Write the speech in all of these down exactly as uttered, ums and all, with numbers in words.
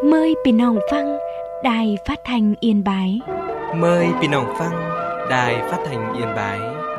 Mờiพี่น้องฟังđài phát thanh Yên Bái. Mời พี่น้องฟัง Đài Phát thanh Yên Bái.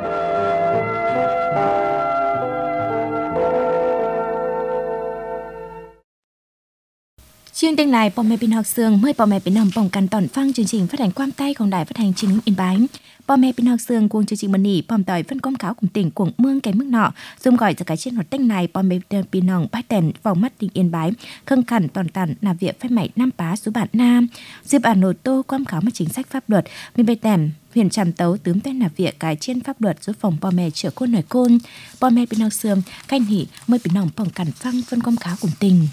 Chương trình này bò mẹ bình học sương mời bò mẹ bình nằm bồngกันตอนฟังchương trình phát hành quang tayของ Đài Phát thanh Truyền hình Yên Bái. Bò mẹ bình học sương cuồng chương trình bần nỉ bòm tỏi phân công cáo cùng tỉnh cuồng mương cái mức nọ dùng gọi cho cái trên hoạt tinh này bò mẹ bình nòng bái tèn vào mắt tỉnh Yên Bái khâng khẩn toàn tản là việc phép mày năm pá số bạn nam dịp bản nổ tô quam cáo mà chính sách pháp luật mình bày tèm huyền trầm tấu tướng tên là việc cái trên pháp luật giúp phòng bò mẹ chữa côn nổi côn bò mẹ bình học sương canh hỉ mời bình nòng bồng cẩn phăng phân công cáo cùng tỉnh.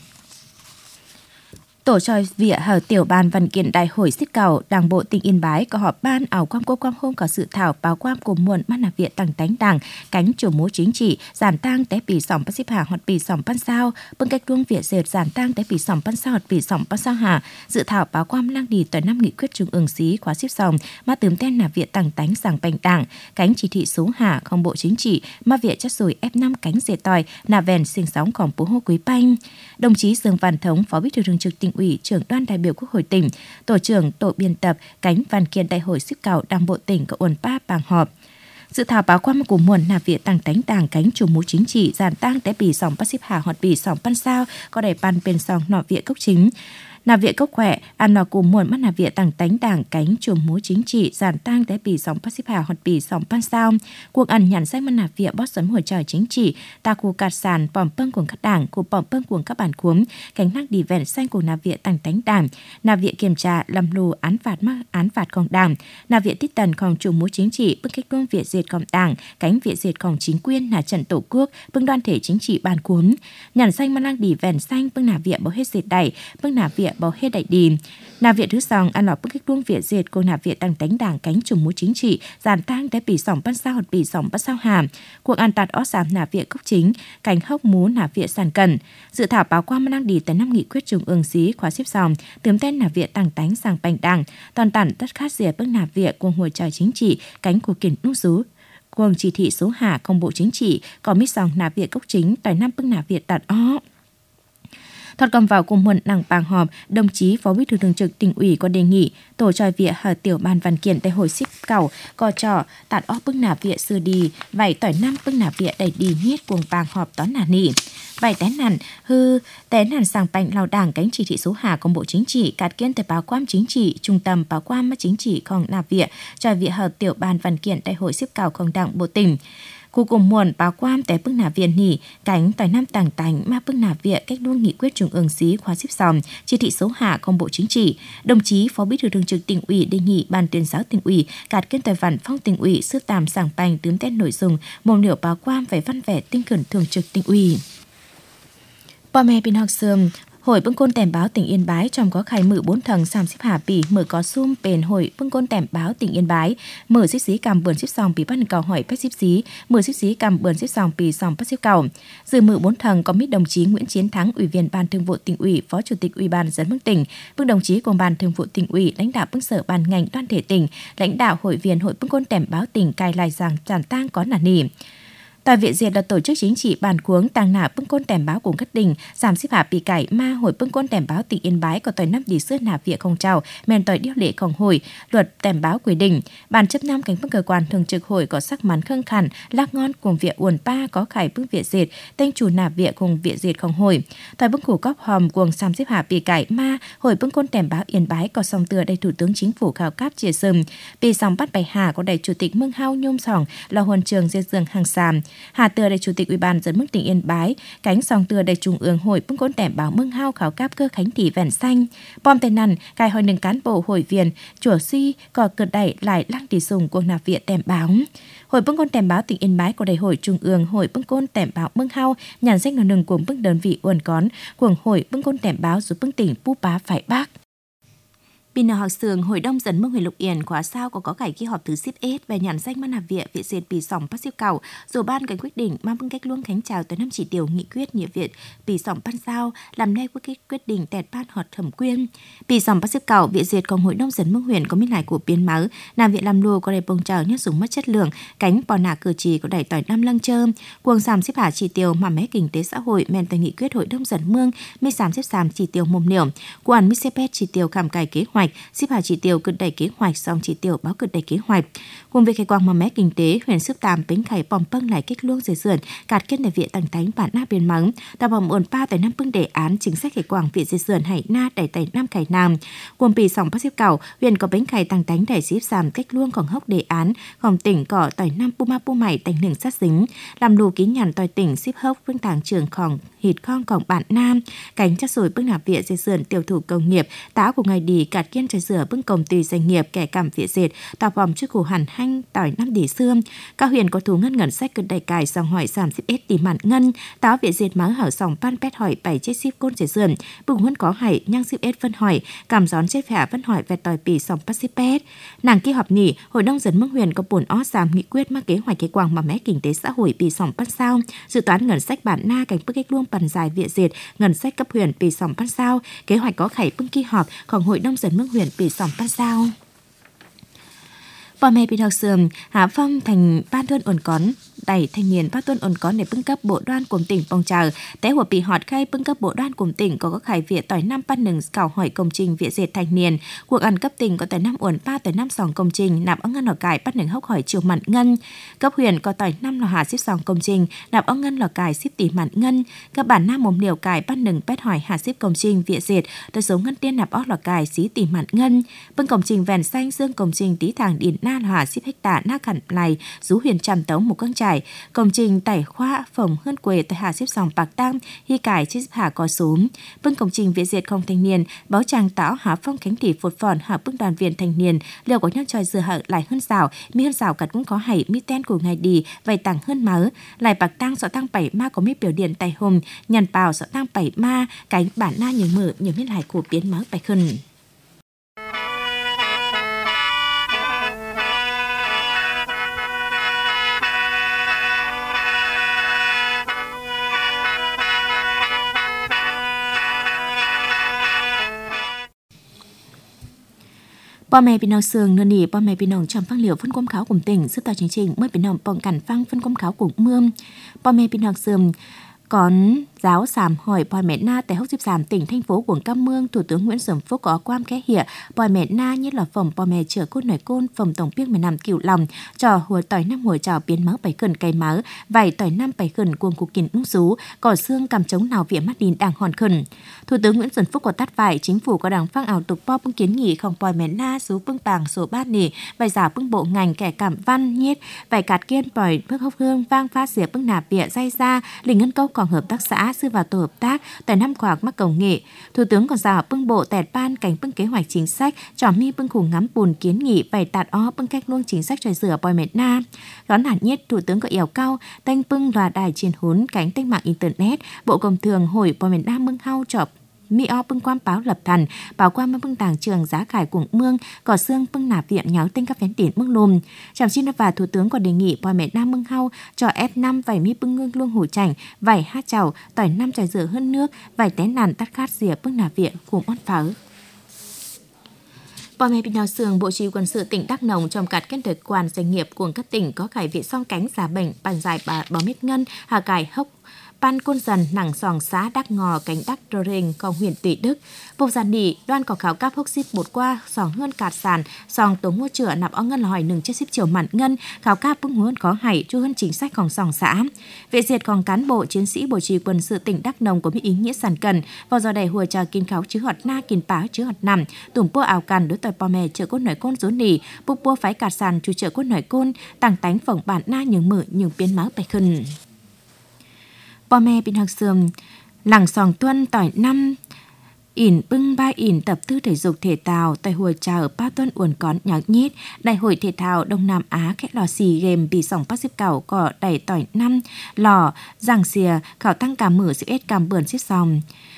Tổ tròi vỉa hở tiểu ban văn kiện đại hội xích cầu đảng bộ tỉnh Yên Bái có họp ban ảo quam quốc quam hôm có sự thảo báo quam của muộn ban làm việc tầng tánh đảng cánh chủ mố chính trị giản tang té bì sỏm bắt xếp hàng hoặc bì sỏm ban sao bưng cách luông vỉa dệt giản tang té bì sỏm ban sao hoặc bì sỏm ban sao hà dự thảo báo quam lang đi tới năm nghị quyết trung ương xí khóa xếp sòng mà tướm tên là việc tầng tánh giảng bành đảng cánh chỉ thị số hà không bộ chính trị mà việc chất rồi ép năm cánh dệt tòi nà vèn sinh sóng còn bố hô quý banh. Đồng chí Dương Văn Thống phó bí thư thường trực tỉnh ủy trưởng đoàn đại biểu Quốc hội tỉnh, tổ trưởng tổ biên tập cánh văn kiện đại hội xích cầu đảng bộ tỉnh có uẩn pa bàng họp. Dự thảo báo quam của muộn là việc tăng tánh đảng cánh chủ mũ chính trị giản tang té bì sòng bắt xếp hà hoặc bì sòng pan sao có đẩy pan bên sòng nọ viện cốc chính. Là viện cốc khỏe, ăn nọ cùng muộn mắt là viện tăng tánh đảng cánh chủ mũ chính trị giản tang té bì sòng bắt xếp hà hoặc bì sòng pan sao. Cuộc ăn nhắn sách mắt là viện bót sấn hồi trời chính trị, ta khu cạt sàn bỏm pâng của các đảng, của bỏm pâng của các bản cuống, cánh nắc đi vẹn xanh của là viện tăng tánh đảng, là viện kiểm tra làm lù án phạt mắc án phạt còn đảng, là viện tít tần còn chủ mũ chính trị bức kích luông viện diệt còn đảng, cánh viện diệt còn chính quyền là trận tổ quốc, bưng đoàn thể chính trị bản cuống, nhắn xanh mắt lang đi vẹn xanh bưng là viện bảo hết diệt đẩy, bưng là viện bảo hết đại đi. Là viện thứ sòng ăn lọt bức kích luông viện diệt cô là viện tăng tánh đảng cánh chủ mũ chính trị giàn tang té bì sòng ban sao hoặc bì sòng ban sao hàm. Cuộc ăn tạt ó giảm là viện cốc chính, cánh hốc mú là viện sàn cần. Dự thảo báo quam đang đi tới năm nghị quyết trung ương xí khóa xếp sòng, tướm tên là viện tăng tánh sang bành đảng, toàn tản tất khát diệt bức là viện cuồng hồi trời chính trị, cánh của kiển nút rú. Cuồng chỉ thị số hạ công bộ chính trị, có mít sòng là viện cốc chính, tỏi năm bức là viện tạt ó. Thoạt cầm vào cùng muộn đảng bàng họp, đồng chí phó bí thư thường trực tỉnh ủy có đề nghị tổ tròi vỉa hở tiểu ban văn kiện đại hội xích cầu có trò tạt ó bưng nà vỉa sư đi vảy tỏi năm bưng nà vỉa đẩy đi miết cuồng bàng họp tón nà nỉ vảy té nàn hư té nàn sàng bành lao đảng cánh chỉ thị số hà công bộ chính trị cạt kiên tới báo quam chính trị trung tâm báo quam chính trị còn nà vỉa tròi vỉa hở tiểu ban văn kiện đại hội xích cầu còn đảng bộ tỉnh. Cụ cùng muộn báo quam té bưng nà viện nỉ cánh tỏi năm tàng tánh mà bưng nà viện cách luôn nghị quyết trung ương xí khóa xếp sòng chỉ thị số hạ công bộ chính trị. Đồng chí phó bí thư thường trực tỉnh ủy đề nghị ban tuyên giáo tỉnh ủy cạt kiên tài văn phong tỉnh ủy sưu tàm sảng bành tướm tên nội dung mồm liệu báo quam về văn vẻ tinh thần thường trực tỉnh ủy. Bò mẹ bình học sương Hội bưng côn tèm báo tỉnh Yên Bái trong có khai mự bốn thằng xàm xếp hà bỉ mở có sum bền hội bưng côn tèm báo tỉnh Yên Bái mở xếp xí cầm bườn xếp sòng bỉ bắt cầu hỏi bách xếp xí mở xếp xí cầm bườn xếp sòng bỉ sòng bắt xếp cầu. Dự mự bốn thằng có mít đồng chí Nguyễn Chiến Thắng ủy viên ban thường vụ tỉnh ủy phó chủ tịch ủy ban dân bưng tỉnh bưng đồng chí cùng ban thường vụ tỉnh ủy lãnh đạo bưng sở ban ngành đoàn thể tỉnh lãnh đạo hội viên hội bưng côn tèm báo tỉnh cài lại rằng giản tang có nà nỉ. Tòa viện diệt là tổ chức chính trị bàn cuống tàng nả bưng côn tèm báo cùng các tỉnh giảm xếp hạ bị cải ma hội bưng côn tèm báo tỉnh Yên Bái có tỏi năm đi xưa nả viện không trào men tỏi điêu lệ không hồi luật tèm báo quy định bàn chấp năm cánh bưng cơ quan thường trực hội có sắc mắn khâng khẩn lạc ngon cùng viện uẩn pa có khải bưng viện diệt tên chủ nả viện cùng viện diệt không hồi tòa bưng khủ cóc hòm cuồng giảm xếp hạ bị cải ma hội bưng côn tèm báo Yên Bái có song tựa đầy thủ tướng chính phủ khảo cáp chia sầm bị song bắt bài hà có đầy chủ tịch Mương Hao nhôm sòng là huân trường dê dương hàng sàm Hà tựa đầy chủ tịch ủy ban dân mức tỉnh Yên Bái, cánh song tựa đầy trung ương hội bưng côn tèm báo Mương Hao khảo cáp cơ khánh thị vẹn xanh. Bom tên nằn cài hội nâng cán bộ hội viên chùa suy có cợt đẩy lại lăng đi dùng cuộc nạp viện tèm báo. Hội bưng côn tèm báo tỉnh Yên Bái có đầy hội trung ương hội bưng côn tèm báo Mương Hao nhàn danh nửa nừng của bưng đơn vị uẩn cón của hội bưng côn tèm báo giúp bưng tỉnh Pu Bá phải bác. Bình nọ học sường Hội đồng dân mương huyện Lục Yên khóa sau có có cải kỳ họp thứ ship S về nhận danh ban nạp viện viện diệt bị sòng bắt siêu cầu rồi ban cái quyết định mang phương cách luôn khánh chào tới năm chỉ tiêu nghị quyết nhiệm viện bị sòng ban sao làm nay quyết quyết định tẹt ban họp thẩm quyên bị sòng bắt siêu cầu viện diệt còn Hội đồng dân mương huyện có miết lại của biến máu làm viện làm lùa có đầy bông trào nhất dùng mất chất lượng cánh bò nà cử chỉ có đẩy tỏi năm lăng trơm cuồng sàm xếp hạ chỉ tiêu mà mé kinh tế xã hội men tới nghị quyết Hội đồng dân mương mi sàm xếp sàm chỉ tiêu mồm liều quan mi xếp chỉ tiêu khảm cải kế hoạch xếp hạ chỉ tiêu cực đẩy kế hoạch xong chỉ tiêu báo cực đẩy kế hoạch cùng với khai quang mà mé kinh tế huyện sức tam bến khải bòm pâng lại kích luông dây sườn cạt kết đại viện tăng thánh bản na biên mắng tạo bòm ổn ba tới năm pâng đề án chính sách khai quang viện dây sườn hải na đẩy tẩy nam khải nam cùng bị sòng bắt xếp cầu huyện có bến khải tăng thánh đẩy xếp sàm cách luông còn hốc đề án còn tỉnh cỏ tỏi nam pu ma pu mày tành hưởng sát dính làm đủ ký nhàn tỏi tỉnh xếp hốc phương tàng trường khòng hít khong cổng bản nam cánh chắc rồi bước nạp viện dây sườn tiêu thụ công nghiệp táo của ngày đi cạt kiên trái rửa bưng công ty doanh nghiệp kẻ cảm viện dệt tạo vòng trước cổ hẳn hanh tỏi năm đỉ xương các huyện có thú ngân ngân sách cực đầy cài sòng hỏi giảm xếp s tìm mặn ngân táo viện dệt máu hở sòng pan pet hỏi bảy chết ship côn trái sườn bưng huân có hải nhang ship s phân hỏi cảm gión chết phả phân hỏi về tỏi pì sòng pat ship pet nàng kia họp nghỉ Hội đồng dân mương huyện có buồn ó giảm nghị quyết mang kế hoạch kế quang mà mé kinh tế xã hội pì sòng pat sao dự toán ngân sách bản na cảnh bức cách luôn bàn dài viện dệt ngân sách cấp huyện pì sòng pat sao kế hoạch có khải bưng kỳ họpของHội đồng dân mương huyện pì sòng pat sao Bò mẹ bị học sườn Hạ Phong thành ban tuân ổn cón đẩy thanh niên ban tuân ổn cón để bưng cấp bộ đoan cùng tỉnh Pông Trào téหัวปีhọt khai bưng cấp bộ đoan cùng tỉnh có các khải viện tỏi năm ban nừng cào hỏi công trình viện dệt thanh niên cuộc ăn cấp tỉnh có tỏi năm ổn ba tỏi năm sòng công trình nạp ống ngân lò cải bắt nừng hốc hỏi chiều mặn ngân cấp huyện có tỏi năm lò hà xếp sòng công trình nạp ống ngân lò cải xếp tỷ mặn ngân các bản nam mồm liều cải bắt nừng pet hỏi hà xếp công trình viện dệt tới số ngân tiên nạp óc lò cải xí tỷ mặn ngân bưng công trình vèn xanh dương công trình tí thàng điền na lò hà xếp hecta na khẩn này rú huyền trầm tống một căng trải công trình tẩy khoa phòng hơn quê tại hà xếp sòng bạc tam hy cải chiếc hà có súm bưng công trình viện dệt không thanh niên báo tràng táo Hạ Phong khánh thị phột phòn hạ bưng đoàn viên thanh niên liệu có nhau tròi dừa hở lại hơn rào mi hơn rào cật cũng có hảy mi ten của ngày đi vầy tàng hơn máu lại bạc tăng sợ tăng bảy ma có mi biểu điện tài hùng nhằn bào sợ tăng bảy ma cánh bản na nhiều mở nhiều miết lại của biến máu bạch khẩn Bò mẹ bình nòng sườn nửa nỉ bò mẹ bình nòng trong phăng liệu phân công kháo cùng tỉnh sức tòa chính trình mới bình nòng bỏng cản phăng phân công kháo cùng mương bò mẹ bình nòng sườn còn giáo sàm hỏi bòi mẹ na tại hốc dịp sàm tỉnh thành phố quận Cam Mương Thủ tướng Nguyễn Xuân Phúc có quan khẽ hiện bòi mẹ na nhất là phòng bòi mẹ chở côn nổi côn phòng tổng biên mười năm cửu lòng trò hùa tỏi năm hùa trò biến máu bảy khẩn cây máu vải tỏi năm bảy khẩn cuồng cục kín ung sú cỏ xương cầm chống nào viện mắt đín đảng hòn khẩn Thủ tướng Nguyễn Xuân Phúc có tắt vải chính phủ có đảng phang ảo tục po bưng kiến nghị không bòi mẹ na số bưng bảng số bát nỉ vải giả bưng bộ ngành kẻ cảm văn nhiết vải cạt kiên bòi bước hốc hương vang phát diệp bưng nạp địa dây ra lình ngân câu còn hợp tác xã sư vào tổ hợp tác tại năm khoạc mắc cầu nghệ Thủ tướng còn giao bưng bộ tẹt ban cảnh bưng kế hoạch chính sách trò mi bưng khủng ngắm bùn kiến nghị vải tạt ó bưng cách luôn chính sách tròi rửa bòi mẹ na đón hẳn nhất Thủ tướng có yêu cao tanh bưng loà đài chiến hốn cánh tanh mạng internet bộ công thường hồi bòi mẹ na bưng hao chọp mi o bưng quan báo lập thần báo quan bưng tàng trường giá khải cuồng mương cỏ xương bưng nạp viện nháo tinh các phén tiền mương lùm chạm xin và Thủ tướng còn đề nghị bòi mẹ na bưng hao cho F năm vải mi bưng ngưng luôn hủ chảnh vải hát chảo tỏi năm trải rửa hơn nước vải té nàn tắt khát rìa bưng nạp viện cùng on pháo Bò mẹ bình đào sườn Bộ Chỉ huy Quân sự tỉnh Đắk Nông trong cạt kết thời quan doanh nghiệp của các tỉnh có khải viện song cánh giả bệnh bàn dài bà bò mét ngân hà cải hốc Ban Côn Dần nặng sòng xã Đắc Ngò cánh Đắc Đô Rình còn huyện Tùy Đức bộ giàn nỉ đoan có khảo cáp hốc ship bột qua sòng hơn cạt sàn sòng tống mua chữa nạp ó ngân là hỏi nừng chiếc ship chiều mặn ngân khảo cáp bưng huấn có hải chu hơn chính sáchของsòng xã vệ diệt còn cán bộ chiến sĩ Bộ Chỉ huy Quân sự tỉnh Đắk Nông có mỹ ý nghĩa sản cần vào giờ đầy hùa trà kiên kháo chứ họt na kiên pá chứ họt nằm tủm pua ảo cằn đối tỏi bò mè chợ cốt nổi côn rốn nỉ bục pua phái cạt sàn chu chợ cốt nổi côn tàng tánh phỏng bản na nhường mở nhường biến máu bạch khẩn bò mẹ bình học sườn lẳng sòng tuân tỏi năm ỉn bưng ba ỉn tập tư thể dục thể thao tại hội trà ở Ba Tuân uẩn cón nhạc nhít đại hội thể thao Đông Nam Á khẽ lò xì game bị sòng bắt xếp cảo cỏ đẩy tỏi năm lò giảng xìa khảo tăng cả mở xếp ết càm bươn xếp sòng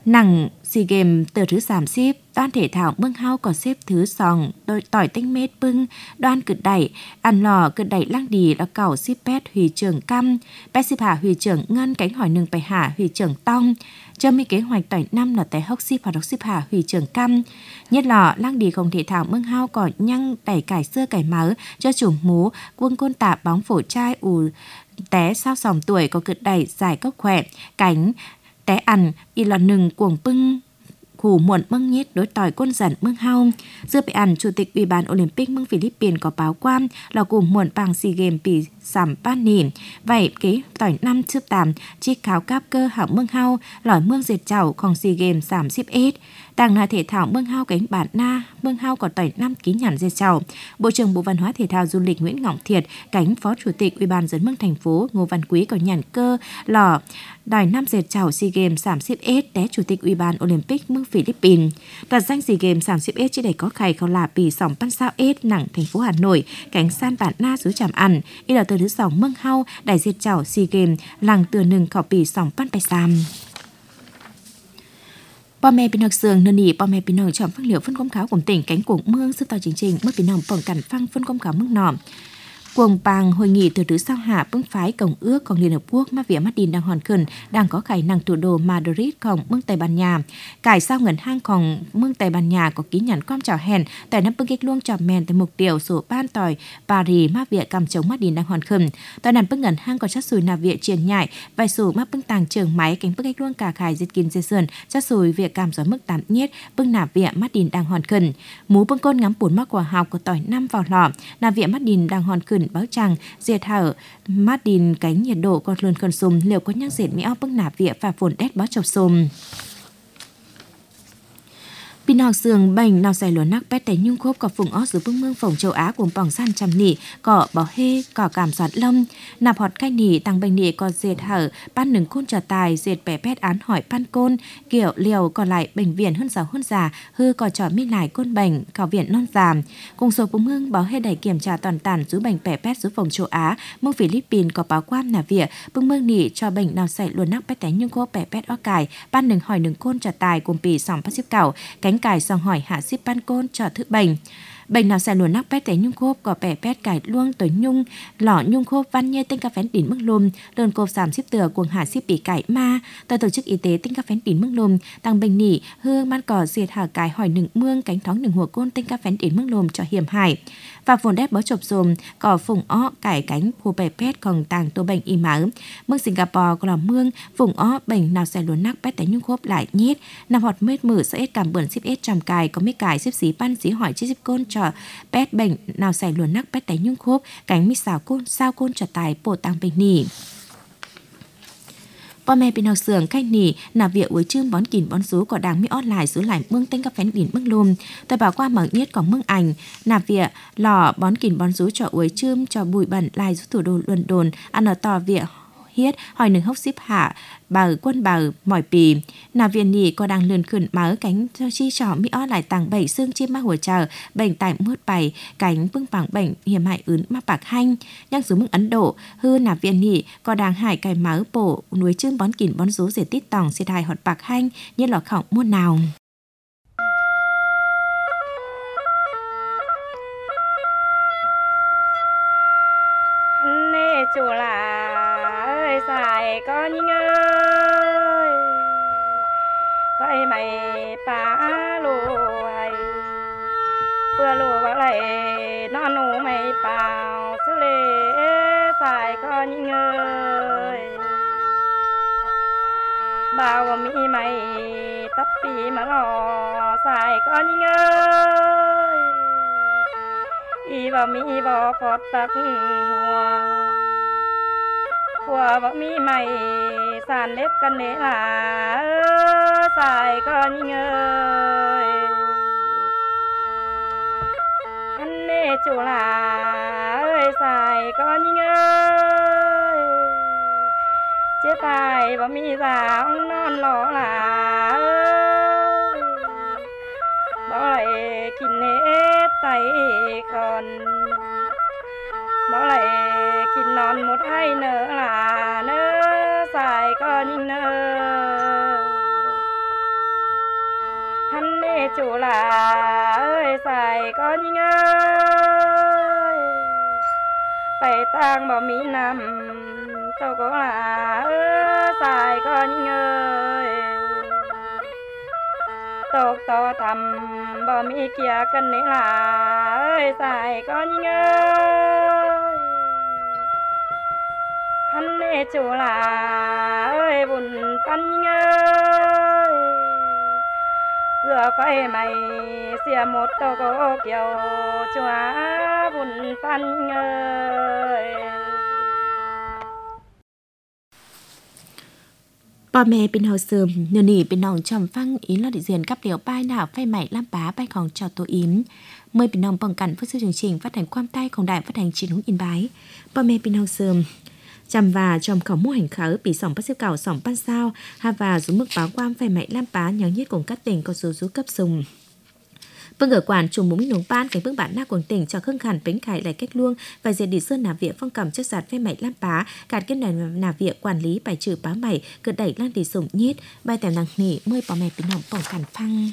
Nặng SEA Games từ thứ ba mươi, đoàn thể thao bưng hao có xếp thứ sòng đôi tỏi tinh mét bưng, đoàn cự đẩy, ăn lò cự đẩy lăng đi là cầu xếp pet huy trưởng cam, pet xếp hạ huy trưởng ngân cánh hỏi nừng bài hạ huy trưởng tông, cho mi kế hoạch tỏi năm là tại hốc xếp và đốc xếp hạ huy trưởng cam. Nhất là lăng đi không thể thao bưng hao có nhăng đẩy cải xưa cải máu cho chủ mú quân côn tạ bóng phổ trai ù té sao sòng tuổi có cự đẩy giải cốc khỏe, cánh té ăn y là nừng cuồng bưng khủ muộn bưng nhét đối tỏi quân giận mương hao. Dưa bị ăn chủ tịch Ủy ban Olympic mương Philippines có báo quan là cùng muộn bằng SEA Games bị giảm ban nỉ. Vậy kế tỏi năm trước tám chiếc kháo cáp cơ hảo mương hao lỏi mương diệt chảoของ SEA Games giảm ship eight. Đảng là thể thao mương hao cánh bản na mương hao có tỏi năm ký nhằn diệt chảo. Bộ trưởng Bộ Văn hóa Thể thao Du lịch Nguyễn Ngọc Thiệt cánh phó chủ tịch Ủy ban dân mương thành phố Ngô Văn Quý có nhằn cơ lò đòi năm dệt chảo SEA Games giảm ship eight té chủ tịch Ủy ban Olympic mương Philippines. Đặt danh SEA Games giảm ship eight chỉ để có khai khâu là bị sòng pan sao eight nặng thành phố Hà Nội cánh san bản na dưới chạm ăn y là từ thứ sòng mương hao đại dệt chảo SEA Games làng từ nừng khảo bị sòng pan bay sam. Bò mẹ bình học sường nền nỉ bò mẹ bình học chọn phân liệu phân công kháo của tỉnh cánh cuồng mương sức tàu chính trình mất bình học phòng cảnh phăng phân công kháo mức nọ. Cuồng bàng hội nghị từ thứ sao hạ bưng phái Công ướcของLiên Hợp Quốc mà vía Madin đang hoàn khẩn đang có khải năng thủ đô Madridของmương Tây Ban Nha. Cải sao ngẩn hangของmương Tây Ban Nha có ký nhận com chào hẹn tại năm bưng kích luông chọc mèn tại mục tiêu số ban tỏi Paris mà vía cầm chống Madin đang hoàn khẩn. Tại nằm bưng ngẩn hang có chất sùi nà vía triển nhại vài số mà bưng tàng trường máy cánh bưng kích luông cả khải diệt kín dây sơn chất sùi vía cầm gió mức tám nhét bưng nà vía Madin đang hoàn khẩn. Mú bưng côn ngắm bốn mắc quả học của tỏi năm vào lọ nà vía Madin đang hoàn khẩn báo chàng diệt hở Madin cánh nhiệt độ còn lớn khẩn sùm liệu có nhắc diệt mỹ áo bưng nạp vía và phồn đét báo chọc sùm. Pin học sường bệnh nào giải lúa nắc pet té nhung khốp có phùng ót dưới bưng mương phòng châu Á cùng bỏng san chăm nỉ cỏ bảo hê cỏ cảm soát lâm nạp họt cay nỉ tăng bệnh nỉ còn diệt hở ban nừng côn trở tài diệt bẻ pet án hỏi pan côn kiểu liều còn lại bệnh viện hơn giàu hơn già hư cỏ trò mi lại côn bệnh khảo viện non già cùng số bưng mương bảo hê đẩy kiểm tra toàn tản dưới bệnh bẻ pet dưới phòng châu Á mương Philippines có báo quan nà vỉa bưng mương nỉ cho bệnh nào giải lúa nắc pet té nhung khốp bẻ pet ó cải ban nừng hỏi nừng côn trở tài cùng pì sòng phát xíp cảo cánh cải xong hỏi hạ ship ban côn cho thức bệnh. Bệnh nào xài luồn nắc pet té nhung khốp có bẻ pet cải luông tới nhung lỏ nhung khốp văn nhê tinh ca phén đỉnh mức lùm đơn cộp giảm ship tựa cuồng hạ ship bị cải ma tờ tổ chức y tế tinh ca phén đỉnh mức lùm tăng bệnh nỉ hương man cỏ diệt hạ cải hỏi nừng mương cánh thóng nừng hùa côn tinh ca phén đỉnh mức lùm cho hiểm hại và phồn đét bó chộp dùm cỏ phùng ó cải cánh phù bẻ pet còn tàng tô bệnh y máu mương Singapore có là mương phùng ó bệnh nào xài luồn nắc pet té nhung khốp lại nhét nằm họt mết mử sẽ ít cảm bẩn ship ít trầm cài có mấy cải ship xí pan xí hỏi ship côn cho pet bệnh nào xài luồn nắc pet té nhung khốp cánh mít xào côn sao côn trở tài bổ tăng bệnh nỉ. Bò mẹ bình học sường cay nỉ nà vía uối chưm bón kìn bón rú có đáng mi ót lại giữ lại mương tinh các phén đỉnh mương lùm tôi bảo qua mở nhiết có mương ảnh nà vía lò bón kìn bón rú cho uối chưm cho bụi bẩn lại giúp thủ đô luân đồn ăn ở tò vía hiết hỏi nừng hốc xíp hạ bờ quân bờ mỏi pì nà viên nỉ có đang lươn khẩn máu cánh cho chi trỏ mi ót lại tàng bảy xương chim maหัว chờ bệnh tại mướt bày cánh bưng bằng bệnh hiểm hại ướn ma bạc hanh nhắc dưới mương Ấn Độ hư nà viên nỉ có đang hại cài máu bổ núi chưng bón kìn bón rú diệt tít tòng xịt hại hột bạc hanh như lọ khỏng muôn nào. Nê chủ là ơi xài con nhinh ơi vậy mày phá lùi bữa lùi vào lại non nụ mày vào sư lê xài con nhinh ơi bao mi mày tấp pì mà lò xài con nhinh ơi y vào mi vào phọt tắc hoa của vợ mi mày sàn lép cân nế là xài con nhinh ơi anh nê chủ là ơi xài con nhinh ơi chế tài vợ mi già ông non ló là ơi bỏ lại kín hết tay còn bỏ lại kín non một hai nữa là nơ xài con nhinh nơ nê chủ là ơi xài có những ơi phải tang bỏ mi nằm tôi có là ơi xài có những ơi tộc to thầm bỏ mi kia cần nế là ơi xài có những ơi hắn nê chủ là ơi buồn pan những ơi giờ phải mày xìa một tô có kiểu chúa buồn pan những ơi Bà mẹ bên hồ sườm, nửa nỉ bên nòng trầm phăng ý là địa diện cắp liều bài nào phai mảy lam bá bàiของcho tổ yếm. Mời bên nòng bằng cảnh phát sư chương trình phát hành quan tayของđại phát hành chiến húng yên bái. Bà mẹ bên hồ sườm, chăm và trong khẩu mô hành khởi bị sỏng bắt xếp cảo sỏng ban sao, hà và dù mức báo quang phai mảy lam bá nhớ nhất cùng các tỉnh có số rú cấp sùng. Vâng ở quản trùng bốn nông ban cảnh bước bản na quần tỉnh cho khương khẩn bến khải lại cách luông và diệt đi sơn nà viện phong cầm chất giạt phê mảy lam bá cạt kết này nà viện quản lý bài trừ bá mảy cự đẩy lan đi sủng nhiết bài tèm năng nỉ mơi bỏ mẹ bên nòng bỏng cản phăng.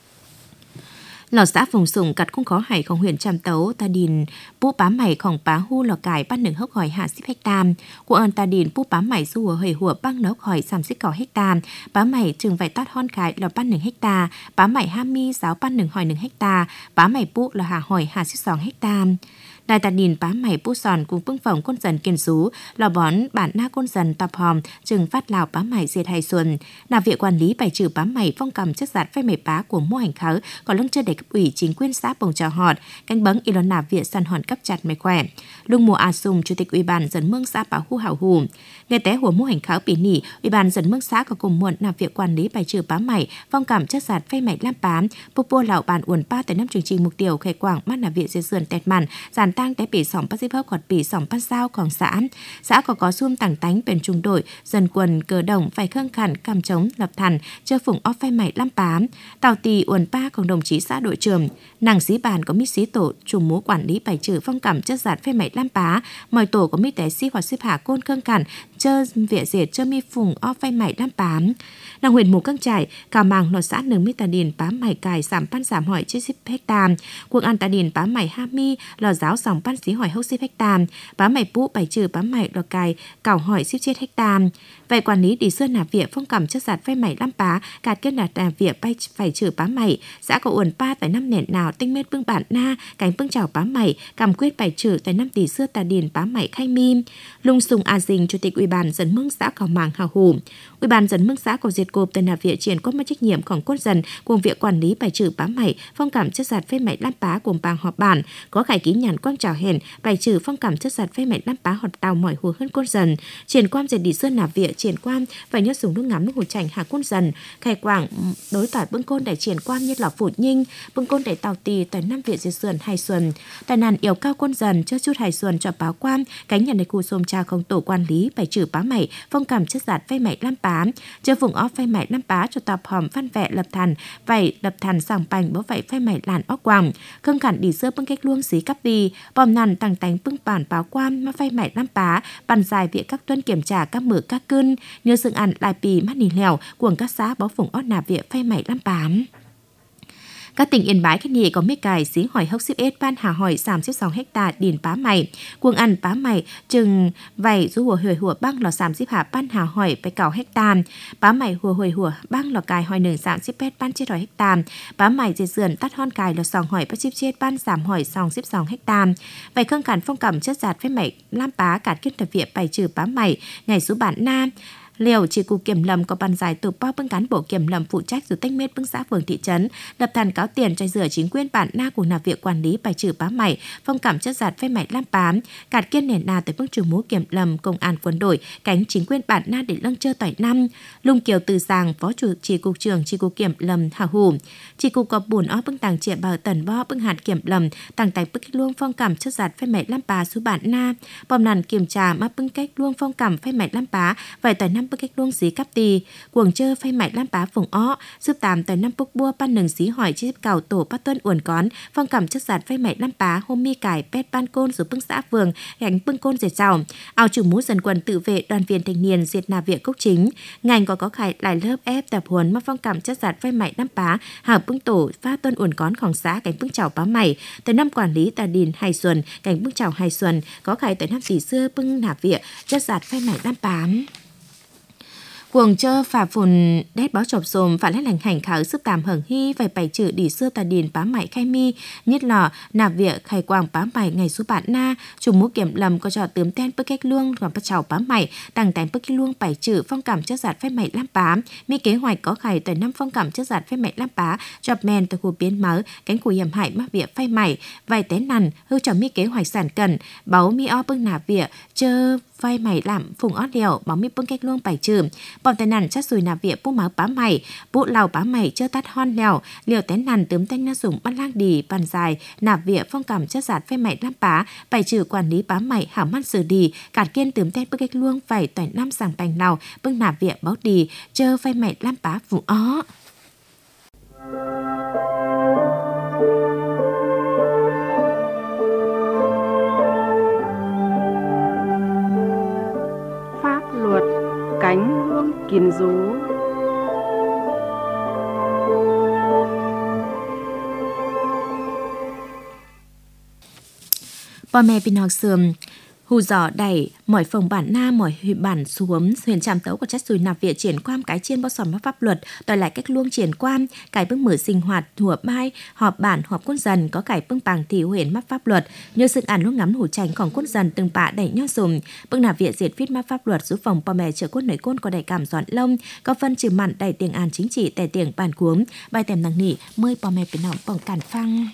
Lò xã vùng sủng cặt không khó hảiของhuyện Tràm Tấu ta điền pu bá mảyของbá hu lò cải banหนึ่งhốc hỏi hạ ship hecta của ơn ta điền pu bá mảy du hời hùa băng nốc hỏi sàm xích cỏ hecta bá mảy trường vải tát hon khải lò banหนึ่งhecta bá mảy ha mi giáo banหนึ่งhỏiหนึ่งhecta bá mảy pu là hạ hỏi hạ ship song hecta đại ta điền bá mảy pu sòn cùng phương phòng côn dần kiên sú lò bón bản na côn dần tập hòm trường phát lào bá mảy diệt hay xuân nà viện quản lý bài trừ bá mảy phong cầm chất giạt phê mảy bá của mô hành khớ còn lưng chơi để cấp ủy chính quyền xã bồng trò họt cánh bấng y lon nà viện săn hòn cấp chặt mày khỏe lung mùa a sùng chủ tịch ủy ban dần mương xã bảo hu hảo hù ngày té của mô hành khớ bị nỉ ủy ban dần mương xã có cùng muộn nà viện quản lý bài trừ bá mảy phong cầm chất giạt phê mảy lam bám pu pu lào bàn uẩn pa tại năm chương trình mục tiêu khai quảng mắt nà viện dây sườn tẹt màn giàn tang té bị sỏng bắt xếp hấp quạt bị sỏng bắt sao còn xã xã có có xuông tảng tánh bền trung đội dần quần cờ đồng phải khương khẩn cam chống lập thần chơi phủng off phai mảy lam bám tàu tì uẩn pa cùng đồng chí xã đội trưởng nàng sĩ bàn có mít sĩ tổ trùm múa quản lý bài trừ phong cảm chất giạt phai mảy lam bá mời tổ có mít té sĩ hoặc xếp hạ côn khương khẩn chơi vỉa diệt chơi mi phủng off phai mảy lam bám nàng huyện mù căng trải cào màng lò xã nương mít tà điền bám mảy cài giảm pan giảm hỏi trên ship hecta cuộc ăn tà điền bám mảy ha mi lò giáo sòng pan xí hỏi hốc ship hecta bám mảy pu bài trừ bám mảy lò cài cào hỏi ship chết hecta vậy quản lý đi sơn nạp viện phong cảm chất giạt phai mảy lam bá cạt kết nạp nạp viện bay phải trừ bám mảy xã có uẩn pa tại năm nền nào tinh mết bưng bản na cánh bưng chảo bám mảy cầm quyết bài trừ tại năm tỷ xưa tà điền bám mảy khai mi lung sùng a dình chủ tịch ủy ban dần mương xã cào màng hào hủ ủy ban dần mương xã có diệt cộp tại nạp viện triển có mất trách nhiệmของcốt dần cùng viện quản lý bài trừ bám mảy phong cảm chất giạt phai mảy lam bá cùng bang họp bản có khải ký nhàn quang trào hèn bài trừ phong cảm chất giạt phai mảy lam bá họt tàu mỏi hùa hơn cốt dần triển quan diệt đi sơn nạp viện triển quan phải nhớ dùng nước ngắm nước hồ chảnh hạ côn dần khai quảng đối tỏi bưng côn để triển quan như lọ phụt nhinh bưng côn để tàu tì tại năm viện diệt sườn hai xuân tài nàn yếu cao côn dần cho chút hai xuân cho báo quan cánh nhà này khu xôm cha không tổ quản lý bài trừ bá mảy phong cảm chất giạt phai mảy lam bá chơi vùng off phai mảy lam bá cho tập hòm văn vẹ lập thần vậy lập thần sòng bành bố vậy phai mảy làn óc quàng khương khẩn đi sơ bưng cách luông xí cắp đi bom nàn tăng tánh bưng bản báo quan mà phai mảy lam bá bàn dài viện các tuân kiểm tra các mở các cân nhớ dựng ăn lại pì mắt nỉ lèo cuồng các xã bó phủng ót nạp viện phai mảy lam bám các tỉnh Yên Bái, Khánh Nhị có mít cài xí hỏi hốc ship ết ban hà hỏi sàm xếp sáu hecta điền bá mày cuồng ăn bá mày chừng vảy rú hùa hồi hùa băng lò sàm xếp hạ ban hà hỏi phải cào hecta bá mày hùa hồi hùa băng lò cài hỏi nừng sàm xếp ết ban chết hỏi hecta bá mày diệt sườn tắt hon cài lò sòng hỏi bắt xếp chết ban giảm hỏi sòng xếp sòng hecta vậy khương cản phong cầm chất giạt phép mày lam bá cạt kết tập viện bài trừ bá mày ngày số bản nam liều chỉ cục kiểm lâm có ban giải từ bao bưng cán bộ kiểm lâm phụ trách rồi tách mết bưng xã phường thị trấn lập thần cáo tiền cho rửa chính quyền bản na của nạp viện quản lý bài trừ bá mảy phong cảm chất giạt phép mảy lam bám cạt kiên nền na tới bưng trừ múa kiểm lâm công an quân đội cánh chính quyền bản na để lâng chơi tỏi năm lung kiều từ giàng phó chủ chỉ cục trưởng chỉ cục kiểm lâm hào hủ chỉ cục có bùn ó bưng tàng triệu bờ tần bo bưng hạt kiểm lâm tàng tài bưng luông phong cảm chất giạt phép mảy lam bá số bản na bom nàn kiểm tra mà bưng cách luông phong cảm phép mảy lam bá vậy tại năm năm bức cách luông xí cắp tì cuồng chơ phay mạch lam bá phồng ó giúp tạm tại năm bốc bua ban nừng xí hỏi chi cầu tổ bắt tuân uẩn cón phong cảm chất giạt phay mạch lam bá hôm mi cải pet ban côn rồi bưng xã vườn gánh bưng côn dệt giàu ao chủ mũ dần quần tự vệ đoàn viên thanh niên diệt nà viện cốc chính ngành có có khải lại lớp ép tập huấn mà phong cảm chất giạt phay mạch lam bá hảo bưng tổ pha tuân uẩn cónของxã cánh bưng chảo bá mày tại năm quản lý tà đình hai xuân cánh bưng chảo hai xuân có khải tại năm tỷ xưa bưng nà viện chất giạt phay mạch lam bá cuồng chơ phà phùn đét báo chộp xồm phản lét lành hành khảo sức tàm hưởng hy vài bảy chữ đi xưa tà điền bá mại khai mi nhất lò nạp việc khai quang bá mại ngày số bạn na trùng mũ kiểm lầm có trò tướm ten bức cách luông còn bắt chào bá mại tăng tánh bức cách luông bảy chữ phong cảm chất giạt phép mại lam bá mi kế hoạch có khải tại năm phong cảm chất giạt phép mại lam bá chọc men từ khu biến máu cánh khu hiểm hại mắc việc phai mại vài té nằn hư cho mi kế hoạch sản cần báo mi o bưng nạp việc chơ phai mày làm phùng ót đèo báo mi bưng cách luông bảy chữ bọn tay nằn chắc rồi nạp việc bút máu bá mày bút lào bá mày chơ tát hon đèo liều té nằn tướm thanh na dùng bắt lang đi bàn dài nạp việc phong cảm chất giạt phai mày lam bá bảy chữ quản lý bá mày hảo mắt xử đi cản kiên tướm tên bưng cách luông vài tỏi năm sàng bành nào bưng nạp việc báo đi chơ phai mày lam bá phùng ó cánh hương kiến rú bò mẹ bình học sườm hù giỏ đẩy mỏi phòng bản na mỏi huyện bản xuống huyền tràm tấu của chất sùi nạp viện triển quan cái chiên bao sòn pháp luật đòi lại cách luông triển quan cái bước mở sinh hoạt hùa mai họp bản họp quân dần có cái bưng bảng thì huyền mắc pháp luật như sự ản lúc ngắm hủ trànhของquân dần từng bạ đẩy nho dùng bưng nạp viện diệt viết mắc pháp luật giúp phòng bò mẹ trợ quân nổi côn có đẩy cảm giòn lông có phân trừ mặn đẩy tiền an chính trị đẩy tiền bản cuống bài tèm năng nỉ mơi bò mẹ bị nọng bỏng cản phăng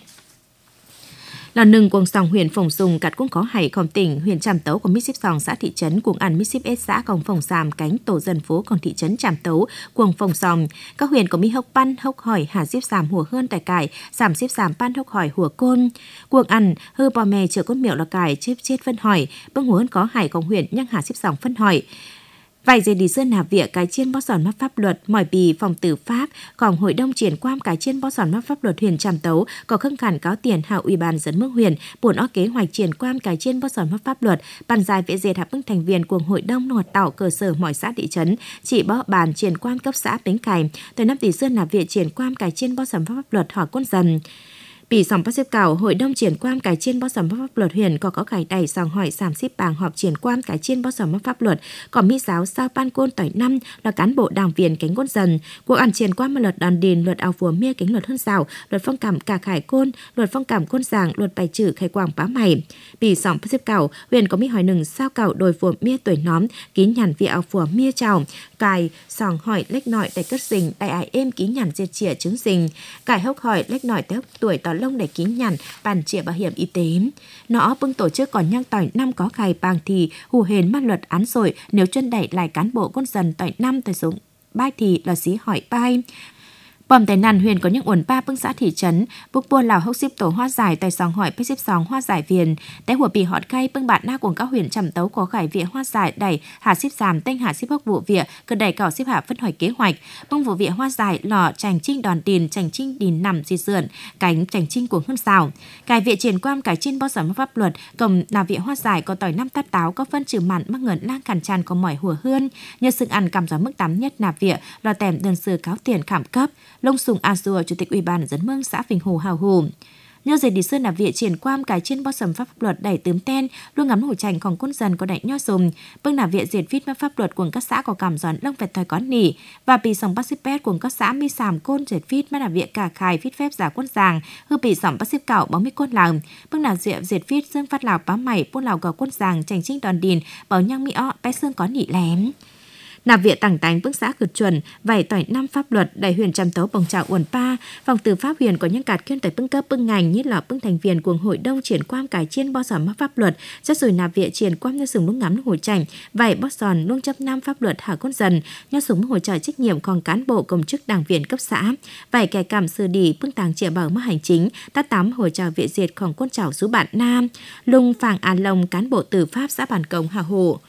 là nừng cuồng sòng huyện Phồng Sùng cắt cũng có hải còn tỉnh huyện Tràm Tấu của Mít Xíp Sòng xã thị trấn cuồng ăn Mít Xíp ét xã còn Phồng Sàm cánh tổ dân phố còn thị trấn Tràm Tấu cuồng Phồng Sòng các huyện có Mi Hốc Pan Hốc Hỏi Hà Xíp Sàm Hùa Hơn Tài Cải Sàm Xíp Sàm Pan Hốc Hỏi Hùa Côn cuồng ăn hư bò mè chợ cốt miệng là cải chết chết phân hỏi bưng Hùa Hơn có hải còn huyện nhăng Hà Xíp Sòng phân hỏi vài giờ đi sơn nạp viện cái chiên bó sòn mắc pháp luật mỏi bì phòng tử pháp còn hội đông triển quan cái chiên bó sòn mắc pháp luật huyện Tràm Tấu có khưng khản cáo tiền hạ ủy ban dẫn mức huyện buồn ó kế hoạch triển quan cái chiên bó sòn mắc pháp luật bàn dài vệ dệt hạ bưng thành viên của hội đông hoạt tạo cơ sở mọi xã thị trấn chỉ bó bàn triển quan cấp xã Bến Cày tới năm tỷ sơn nạp viện triển quan cái chiên bó sòn pháp luật hỏi quân dần Bỉ sòng bắt xếp cảo hội đông triển quan cái chiên bó sòng pháp luật huyền có có cải đẩy sòng hỏi sàm xếp bàng họp triển quan cái chiên bó sòng pháp luật còn mỹ giáo sao ban côn tỏi năm là cán bộ đảng viên cánh quân dần cuộc ăn triển quan mà luật đòn đền luật áo phùa mia cánh luật hơn rào luật phong cảm cả khải côn luật phong cảm côn giảng luật bài trừ khai quảng bá mày Bỉ sòng bắt xếp cảo huyền có mỹ hỏi nừng sao cảo đồi phùa mia tuổi nóm ký nhằn vị áo phùa mia chào cài sòng hỏi lách nội tại cất sình đại ải êm ký nhằn diệt chĩa chứng sình cài hốc hỏi lách nội tới tuổi tỏ lông để ký nhằn bàn trịa bảo hiểm y tế nó bưng tổ chức còn nhang tỏi năm có khải bàng thì hù hền mắt luật án rồi nếu chân đẩy lại cán bộ quân dần tỏi năm tới xuống bai thì là xí hỏi bai bom tài nàn huyền có những uẩn ba bưng xã thị trấn búc bua lào hốc xíp tổ hoa giải tài sòng hỏi bê xíp sòng hoa giải viền tại hùa bì họt cay bưng bạn na của các huyện Tràm Tấu có khải viện hoa giải đẩy hà xíp giảm tên hà xíp hốc vụ viện cơ đẩy cảo xíp hạ phân hỏi kế hoạch bưng vụ viện hoa giải lò trành trinh đòn đìn trành trinh đìn nằm di dượn cánh trành trinh của hơn xào cải viện triển quan cải trên bao sản pháp luật cầm là viện hoa giải có tỏi năm tát táo có phân trừ mặn mắc ngẩn lang cằn tràn có mỏi hùa hơn nhờ sự ăn cảm gió mức tám nhất nạp viện lò tèm đơn sư cáo tiền khảm cấp Lông Sùng A Dùa, Chủ tịch Ủy ban dẫn mương xã Phình Hồ Hào Hồ. Nhớ dệt đi sơn nạp viện triển quan cái trên bó sầm pháp luật đẩy tướm ten luôn ngắm hổ trànhของquân dần có đại nho dùng bưng nạp viện diệt viết pháp luật của các xã có cảm giòn lông vẹt thời có nỉ và bị sòng bắt xếp pet của các xã mi sàm côn diệt viết mà nạp viện cả khai viết phép giả quân giàng hư bị sòng bắt xếp cạo báo mi côn làng bưng nạp viện diệt viết dương phát lào bá mày buôn lào có quân giàng trành trinh đòn đìn bảo nhang mi o bé xương có nỉ lém nạp viện tảng tánh bước xã cực chuẩn vài tỏi năm pháp luật đại huyền Tràm Tấu bồng trào uẩn pa phòng từ pháp huyền có những cạt kiên tại bưng cấp bưng ngành như là bưng thành viên của hội đông triển quan cải chiên bó sòn pháp luật chất rồi nạp viện triển quan như sừng lúc ngắm hồi chảnh vài bó sòn luôn chấp năm pháp luật hạ con dần như súng hồi trời trách nhiệm còn cán bộ công chức đảng viên cấp xã vài kẻ cảm sư đi bưng tàng triệu bảo mất hành chính tát tám hồi trào viện diệtของquân trào số bạn nam lung phàng an lông cán bộ từ pháp xã bản công hà hồ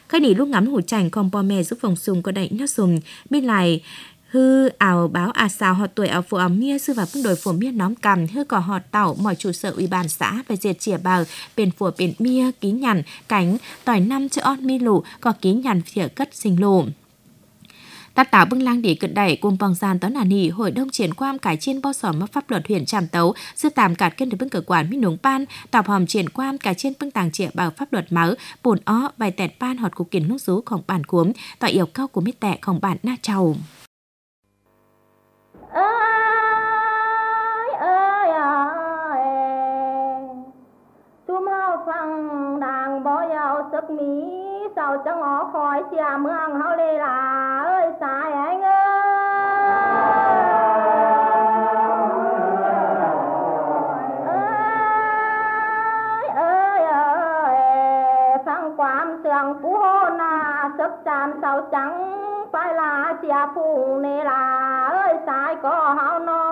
Khai nỉ lúc ngắm hủ chảnh còn bò mè giúp vòng sùng có đẩy nó sùng bên lại hư ảo báo à sao họ tuổi ảo phụ ảo mía sư và phương đổi phổ mía nóm cầm hư cỏ họ tảo mọi trụ sở ủy ban xã về diệt chìa bào bền phổ bền mía ký nhằn cánh tỏi năm chữ on mi lụ có ký nhằn phía cất sinh lụ. Tát táo bưng lang để cận đẩy cùng bằng gian tón nà nỉ hội đông triển quam cải trên bao sòm mắc pháp luật huyện tràm tấu sư tàm cạt kênh được bưng cử quản minh nướng ban tạp hòm triển quam cải trên bưng tàng trịa bảo pháp luật máu bồn ó bài tẹt ban họt cục kiến nút rúของbản cuốn tỏi yêu cao của mít tẹของbản na trầu. Ơi ơi ơi chúng hao phăng đàng bỏ vào sức mỹ sao chẳng ngó khỏi xìa mương hao lê là ơi sai anh ơi ơi ơi phăng quám sương phú hôn à sức tràn sao trắng phải là xìa phù nê là ơi sai có hao nó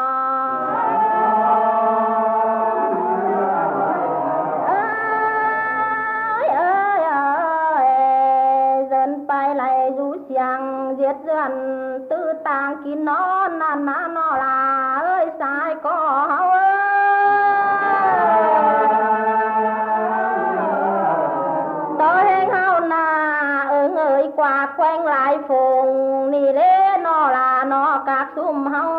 giết dần tư tàng kín nó nà nà nó là ơi sai có hao tôi hên hao nà ứng ơi qua quanh lại phùng nì lê nó là nó các xùm hao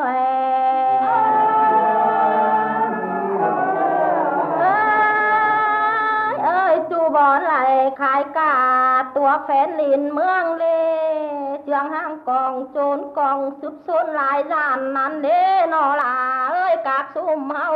ơi chú bọn lại khai cả tua phén lìn mương lê trường hàng còn trốn còn sụp xôn lại dàn nắn đế nó là ơi các xùm hao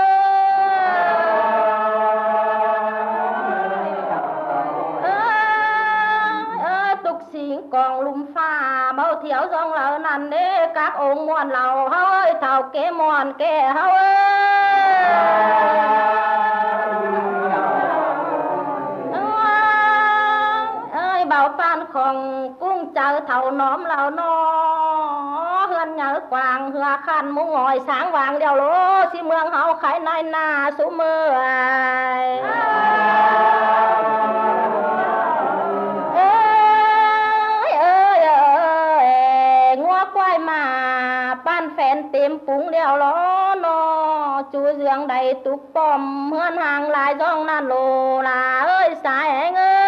ơi ơi tục xỉn còn lùm pha bao thiếu dòng lỡ nắn đế các ông muôn lầu hao ơi thảo kế muôn kế hao bảo phan không cung chờ thầu nóm lầu nó hươn nhớ quàng hừa khăn mũ ngồi sáng vàng đèo lố xi mương hậu khải nay na số mưa ơi ơi ơi ngua quay mà ban phèn tìm phúng đèo lố nó chú dương đầy túc bom hươn hàng lại dòng nan lô là ơi sai anh ơi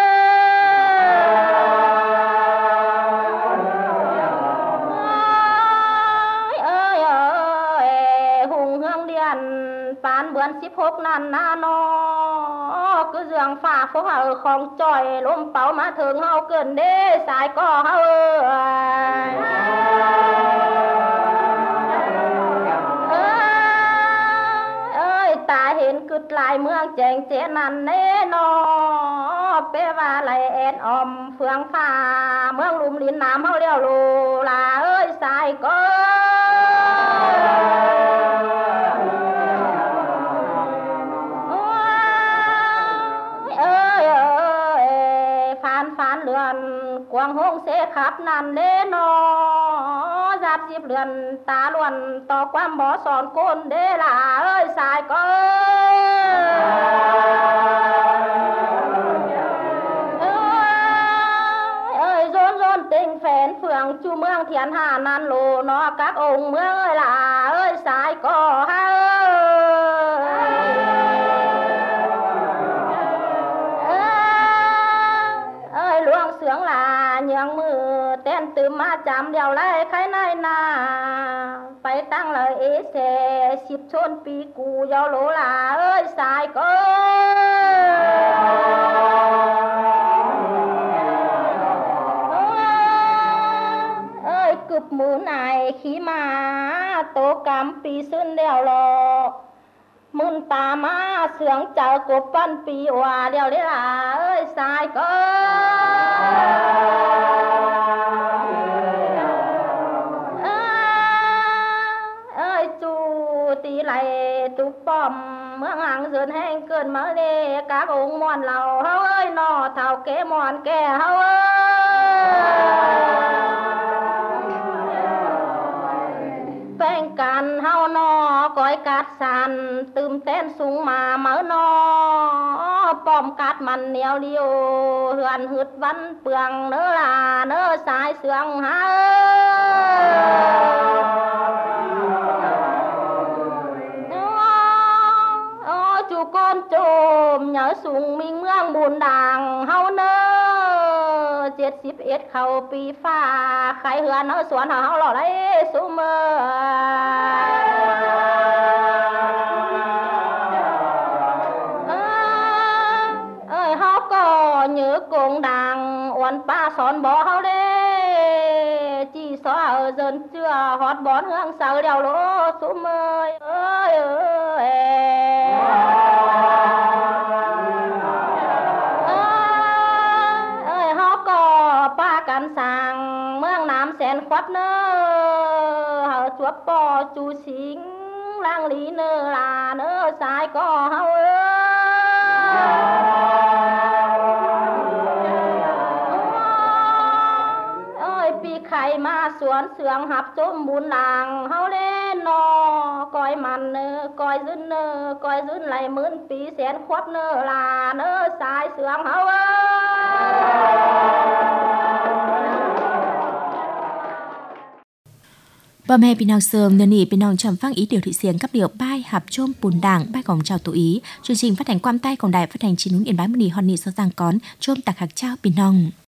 ship hộp nàn na nó cứ giường phà phố hậu không tròi lôm bảo mà thường hậu cần đế sai có hậu ơi ta hiện cứt lại mương chèn chén nàn nế nó bê và lại én om phương phà mương lùm lín nám hậu liều lù là ơi sai có quang hông sẽ khắp nàn lên nó giáp dịp lượn ta luôn to quam bó sòn côn đê là ơi sai có ơi rôn rôn tình phèn phường chu mương thiền hà nàn lô nó các ông mương ơi là ơi sai có ha sướng là nhường mưa tên từ ma chạm đèo lại khai này na phải tăng lời ý sẽ ship chôn pi cù giao lỗ là ơi sai có ơi cụp mũ này khi mà tổ cam pi sơn đèo lò môn ta má sướng chờ của phân pi hòa đèo đấy là ơi sai có ơi chú tí lại tú bom mương hàng dần hẹn cơn mở đê các ông mòn lầu hao ơi nó thảo kế mòn kè hao phèn càn hao nó cõi cát sàn tươm tên súng mà mở nó bom cát mặn neo liêu hườn hứt văn bường nỡ là nỡ sai sương há ơi chú con trồm nhớ sùng mình mương bùn đàng hao nơ chết xíp ít khẩu pi pha khai hườn nỡ xuân hao lò đấy số mơ nhớ cùng đàng uốn ba son bó hao đê chỉ xóa ở dân chưa hót bón hương sao đèo lỗ số ơi ơi ơi ơi họ có ba cán sàng mương nam sen khoát nơ họ chuột bò chú xính lang lý nơ là nơ sai có hao khai mà xuống sương hấp chôm bún làng hao lên nó coi mặn coi dưng coi dưng lại mướn tí xén khoát nơ là nơ sai sương hao Bà mẹ bình nào sương nên ý bình nào trầm phăng ý điều thị xiềng cấp điệu bài hạp chôm bùn đảng bài gòng chào tổ ý chương trình phát hành quan tay còn đài phát hành chín núi Yên Bái một nì hòn nì sau giang cón chôm tạc hạc trao bình nòng.